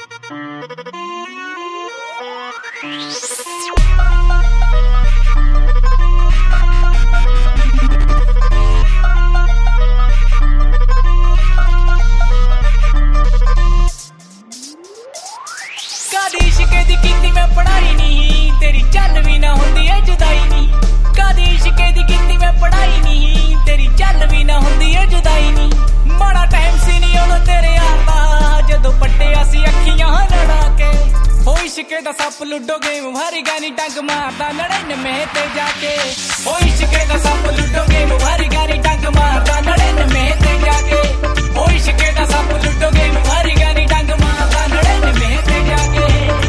कदी इश्के दी कीती मैं पढ़ाई नहीं, तेरी चल भी ना हुंदी है जुदाई नहीं। कदी इश्के दी कीती मैं पढ़ाई नहीं, तेरी चल भी ना हुंदी है जुदाई नहीं। बड़ा टाइम सी नहीं उदों तेरे यार दा, जदों पट्टिया सी अखियां लड़ा के। हो इश्के दा सप लूडो गेम हारी गानी डंग मारदा 99 ते जाके। हो इश्के दा सप लूडो गेम हारी गानी डंग मारदा 99 ते जाके। हो इश्के दा सप लूडो गेम हारी गानी डंग मारदा 99 ते जाके।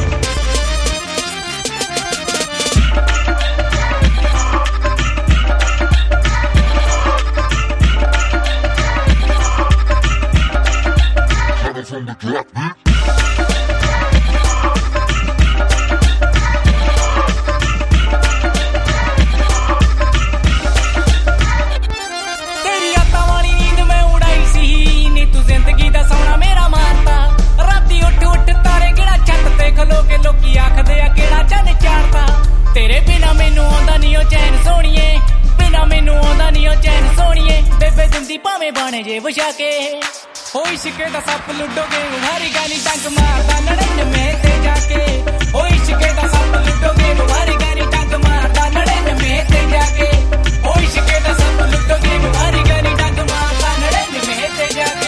From the drop beat. तेरी आता वाली नींद मैं उड़ाई सी नी, तू जिंदगी दा सोना मेरा मारता। राती उठ उठ तारे किहड़ा छत ते खलो के लोकी आखदे आ किहड़ा चंद चाड़ता। तेरे बिना मैनू आंदा नहीं ओ चैन सोहणीए, बिना मैनू आंदा नहीं ओ चैन सोहणीए। बेबे दिंदी भावें बाणे जे विछा के। हो इश्के दा सप लूडो गेम हारी गानी डंग मारदा 99 ते जाके। हो इश्के दा सप लूडो गेम हारी गानी डंग मारदा 99 ते जाके। हो इश्के दा सप लूडो गेम हारी गानी डंग मारदा 99 ते जाके।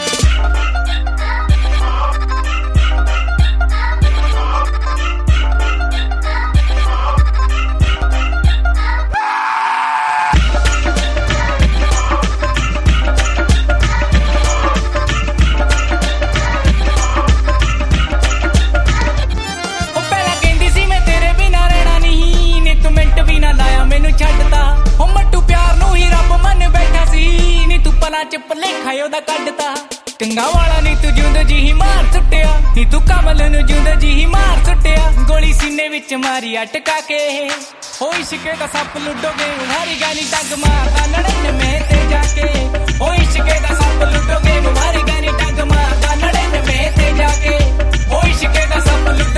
च भलेखा ओदा कड्डता। टंगा वाला नी तू जिंद जी ही मार सुट्टिया, नी तू कमल नू जिंद जी ही मार सुट्टिया। गोली सीने विच मारी अटका के। हो इश्के दा सप लूडो गेम हारी गानी डंग मारदा 99 ते जाके। हो इश्के दा सप लूडो गेम हारी गानी डंग मारदा 99 ते जाके। हो इश्के दा सप लूडो